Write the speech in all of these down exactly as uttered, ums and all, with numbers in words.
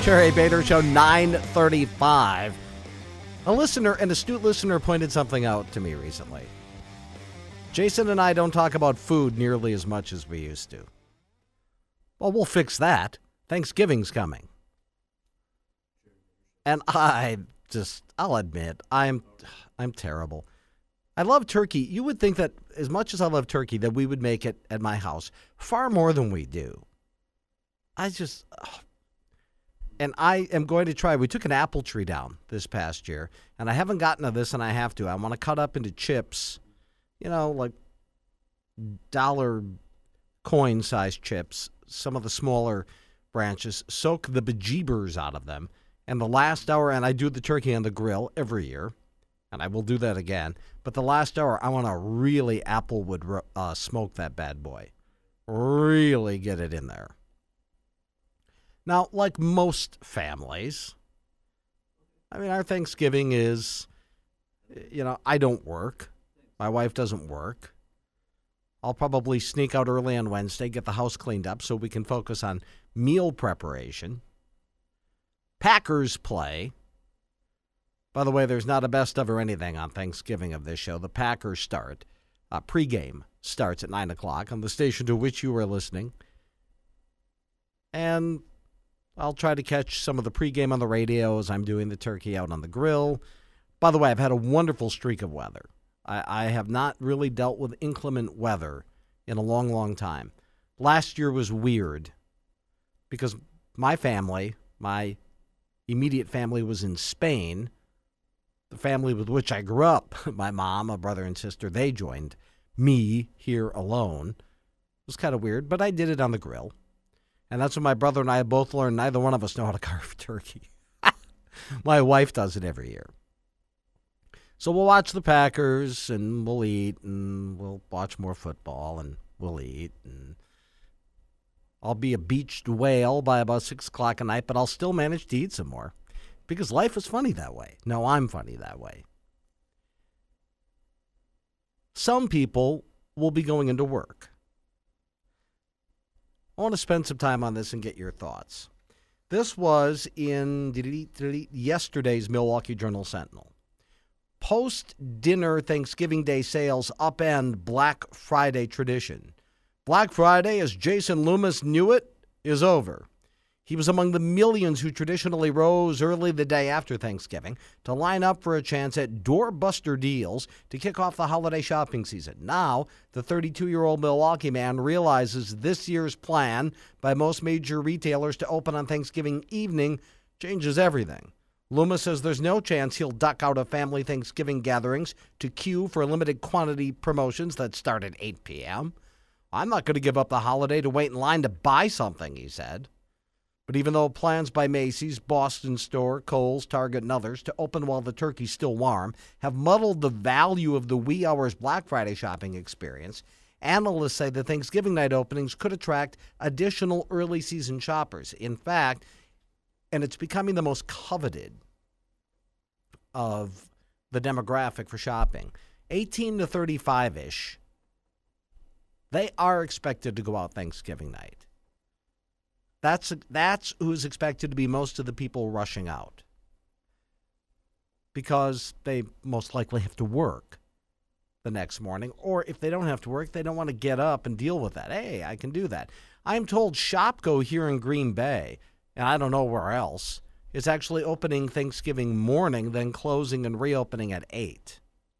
Jerry Bader Show, nine thirty-five. A listener, an astute listener, pointed something out to me recently. Jason and I don't talk about food nearly as much as we used to. Well, we'll fix that. Thanksgiving's coming. And I just, I'll admit, I'm, I'm terrible. I love turkey. You would think that as much as I love turkey, that we would make it at my house far more than we do. I just... Oh. And I am going to try. We took an apple tree down this past year, and I haven't gotten to this, and I have to. I want to cut up into chips, you know, like dollar coin-sized chips, some of the smaller branches, soak the bejeebers out of them, and the last hour, and I do the turkey on the grill every year, and I will do that again, but the last hour, I want to really applewood uh, smoke that bad boy. Really get it in there. Now, like most families, I mean, our Thanksgiving is, you know, I don't work. My wife doesn't work. I'll probably sneak out early on Wednesday, get the house cleaned up so we can focus on meal preparation. Packers play. By the way, there's not a best of or anything on Thanksgiving of this show. The Packers start. Uh, pregame starts at nine o'clock on the station to which you are listening. And I'll try to catch some of the pregame on the radio as I'm doing the turkey out on the grill. By the way, I've had a wonderful streak of weather. I, I have not really dealt with inclement weather in a long, long time. Last year was weird because my family, my immediate family was in Spain. The family with which I grew up, my mom, a brother and sister, they joined me here alone. It was kind of weird, but I did it on the grill. And that's what my brother and I both learned. Neither one of us know how to carve turkey. My wife does it every year. So we'll watch the Packers, and we'll eat, and we'll watch more football, and we'll eat. And I'll be a beached whale by about six o'clock at night, but I'll still manage to eat some more. Because life is funny that way. No, I'm funny that way. Some people will be going into work. I want to spend some time on this and get your thoughts. This was in yesterday's Milwaukee Journal-Sentinel. Post-dinner Thanksgiving Day sales upend Black Friday tradition. Black Friday, as Jason Loomis knew it, is over. He was among the millions who traditionally rose early the day after Thanksgiving to line up for a chance at doorbuster deals to kick off the holiday shopping season. Now, the thirty-two-year-old Milwaukee man realizes this year's plan by most major retailers to open on Thanksgiving evening changes everything. Loomis says there's no chance he'll duck out of family Thanksgiving gatherings to queue for limited quantity promotions that start at eight p.m. I'm not going to give up the holiday to wait in line to buy something, he said. But even though plans by Macy's, Boston Store, Kohl's, Target, and others to open while the turkey's still warm have muddled the value of the wee hours Black Friday shopping experience, analysts say the Thanksgiving night openings could attract additional early season shoppers. In fact, and it's becoming the most coveted of the demographic for shopping, eighteen to thirty-five-ish, they are expected to go out Thanksgiving night. That's that's who's expected to be most of the people rushing out because they most likely have to work the next morning, or if they don't have to work, they don't want to get up and deal with that. Hey, I can do that. I'm told Shopko here in Green Bay, and I don't know where else, is actually opening Thanksgiving morning, then closing and reopening at eight.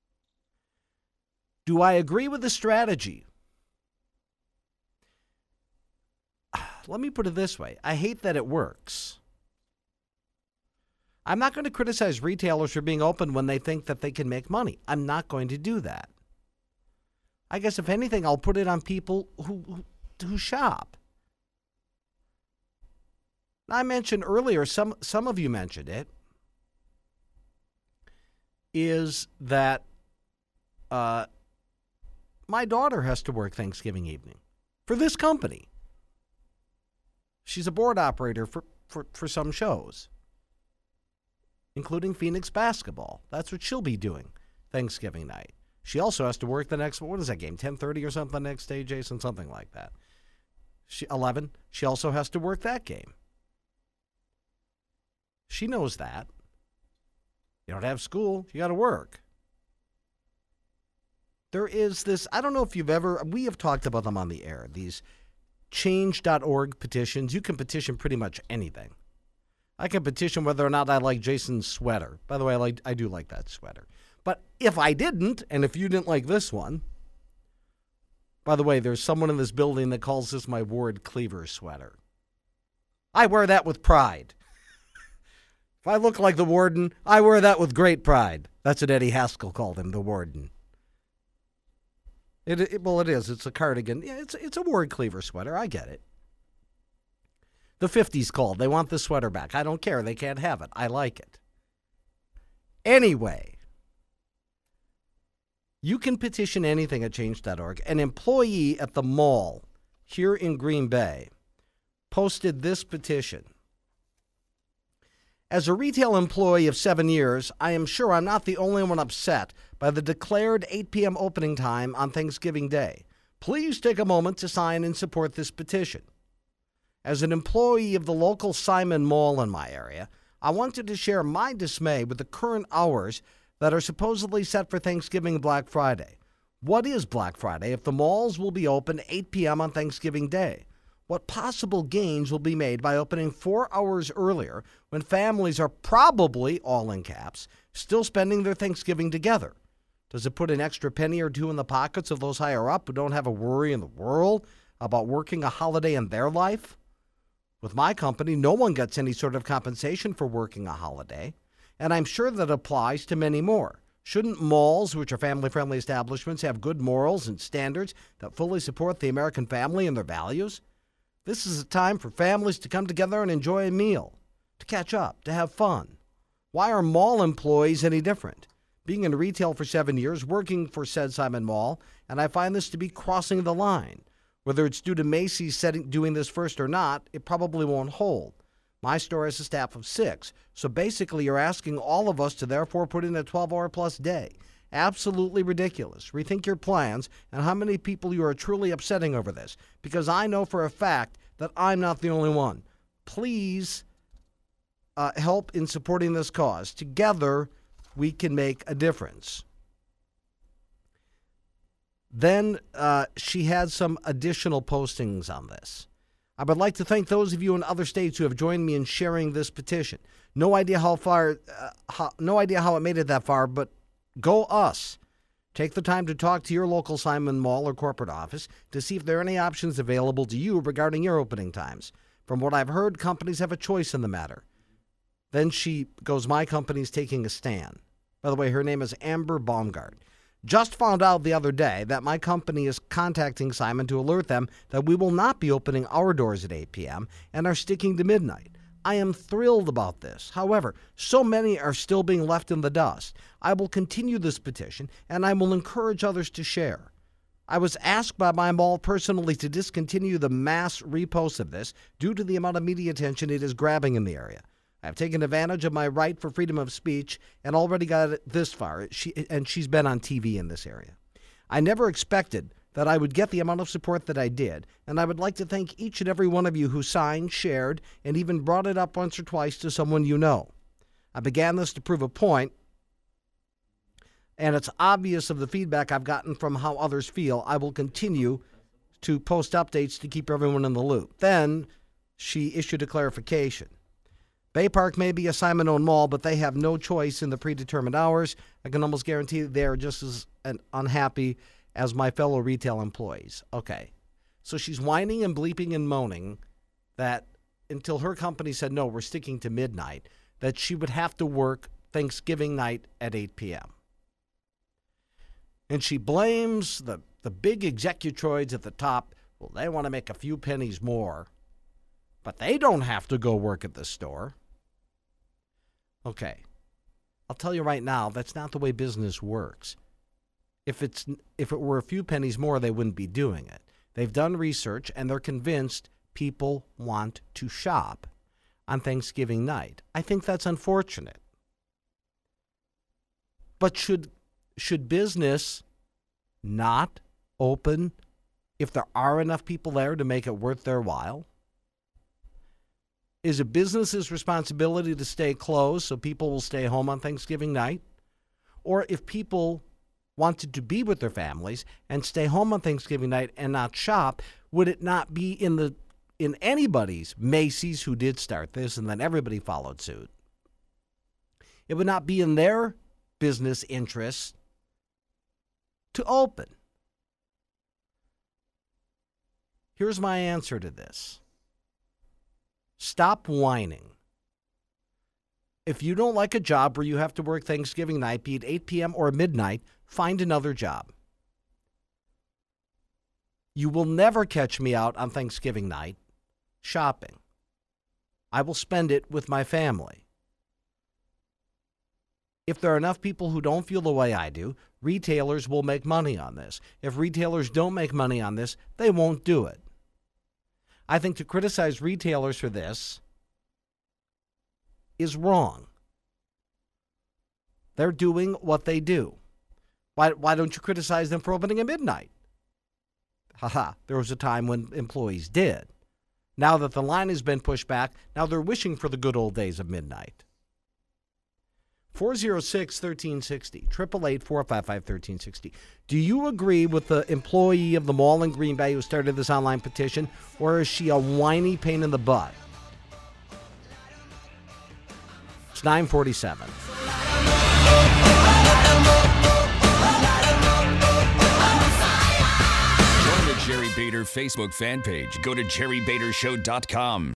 Do I agree with the strategy? Let me put it this way. I hate that it works. I'm not going to criticize retailers for being open when they think that they can make money. I'm not going to do that. I guess, if anything, I'll put it on people who, who, who shop. I mentioned earlier, some, some of you mentioned it, is that uh, my daughter has to work Thanksgiving evening for this company. She's a board operator for, for, for some shows, including Phoenix basketball. That's what she'll be doing Thanksgiving night. She also has to work the next, what is that game, ten thirty or something next day, Jason? Something like that. She eleven. She also has to work that game. She knows that. You don't have school, you got to work. There is this, I don't know if you've ever, we have talked about them on the air, these change dot org petitions. You can petition pretty much anything. I can petition whether or not I like Jason's sweater. By the way, I like I do like that sweater. But if I didn't, and if you didn't like this one, by the way, there's someone in this building that calls this my Ward Cleaver sweater. I wear that with pride. If I look like the warden, I wear that with great pride. That's what Eddie Haskell called him, the warden. It, it well, it is. It's a cardigan. Yeah, it's it's a Ward Cleaver sweater. I get it. The fifties called. They want the sweater back. I don't care. They can't have it. I like it. Anyway, you can petition anything at change dot org. An employee at the mall here in Green Bay posted this petition. As a retail employee of seven years, I am sure I'm not the only one upset by the declared eight p.m. opening time on Thanksgiving Day. Please take a moment to sign and support this petition. As an employee of the local Simon Mall in my area, I wanted to share my dismay with the current hours that are supposedly set for Thanksgiving and Black Friday. What is Black Friday if the malls will be open eight p.m. on Thanksgiving Day? What possible gains will be made by opening four hours earlier when families are probably, all in caps, still spending their Thanksgiving together? Does it put an extra penny or two in the pockets of those higher up who don't have a worry in the world about working a holiday in their life? With my company, no one gets any sort of compensation for working a holiday, and I'm sure that applies to many more. Shouldn't malls, which are family-friendly establishments, have good morals and standards that fully support the American family and their values? This is a time for families to come together and enjoy a meal, to catch up, to have fun. Why are mall employees any different? Being in retail for seven years, working for said Simon Mall, and I find this to be crossing the line. Whether it's due to Macy's setting, doing this first or not, it probably won't hold. My store has a staff of six, so basically you're asking all of us to therefore put in a twelve-hour plus day. Absolutely ridiculous. Rethink your plans and how many people you are truly upsetting over this, because I know for a fact that I'm not the only one. Please uh, help in supporting this cause. Together, we can make a difference. Then uh, she had some additional postings on this. I would like to thank those of you in other states who have joined me in sharing this petition. No idea how far, uh, how, no idea how it made it that far, but go us. Take the time to talk to your local Simon Mall or corporate office to see if there are any options available to you regarding your opening times. From what I've heard, companies have a choice in the matter. Then she goes, my company's taking a stand. By the way, her name is Amber Baumgart. Just found out the other day that my company is contacting Simon to alert them that we will not be opening our doors at eight p.m. and are sticking to midnight. I am thrilled about this. However, so many are still being left in the dust. I will continue this petition, and I will encourage others to share. I was asked by my mall personally to discontinue the mass reposts of this due to the amount of media attention it is grabbing in the area. I have taken advantage of my right for freedom of speech and already got it this far, she, and she's been on T V in this area. I never expected that I would get the amount of support that I did, and I would like to thank each and every one of you who signed, shared, and even brought it up once or twice to someone you know. I began this to prove a point, and it's obvious of the feedback I've gotten from how others feel. I will continue to post updates to keep everyone in the loop. Then she issued a clarification. Bay Park may be a Simon-owned mall, but they have no choice in the predetermined hours. I can almost guarantee they are just as unhappy as my fellow retail employees. Okay, so she's whining and bleeping and moaning that until her company said, no, we're sticking to midnight, that she would have to work Thanksgiving night at eight p.m. And she blames the, the big executroids at the top. Well, they want to make a few pennies more, but they don't have to go work at the store. Okay, I'll tell you right now, that's not the way business works. If it's if it were a few pennies more, they wouldn't be doing it. They've done research, and they're convinced people want to shop on Thanksgiving night. I think that's unfortunate. But should should business not open if there are enough people there to make it worth their while? Is it business's responsibility to stay closed so people will stay home on Thanksgiving night? Or if people wanted to be with their families and stay home on Thanksgiving night and not shop, would it not be in the in anybody's, Macy's, who did start this, and then everybody followed suit? It would not be in their business interests to open. Here's my answer to this. Stop whining. If you don't like a job where you have to work Thanksgiving night, be it eight p.m. or midnight, find another job. You will never catch me out on Thanksgiving night shopping. I will spend it with my family. If there are enough people who don't feel the way I do, retailers will make money on this. If retailers don't make money on this, they won't do it. I think to criticize retailers for this is wrong. They're doing what they do. Why, why don't you criticize them for opening at midnight? Haha, there was a time when employees did. Now that the line has been pushed back, now they're wishing for the good old days of midnight. four oh six, one three six oh, eight eight eight, four five five, one three six oh. Do you agree with the employee of the mall in Green Bay who started this online petition, or is she a whiny pain in the butt? It's nine forty-seven. Join the Jerry Bader Facebook fan page. Go to jerry bader show dot com.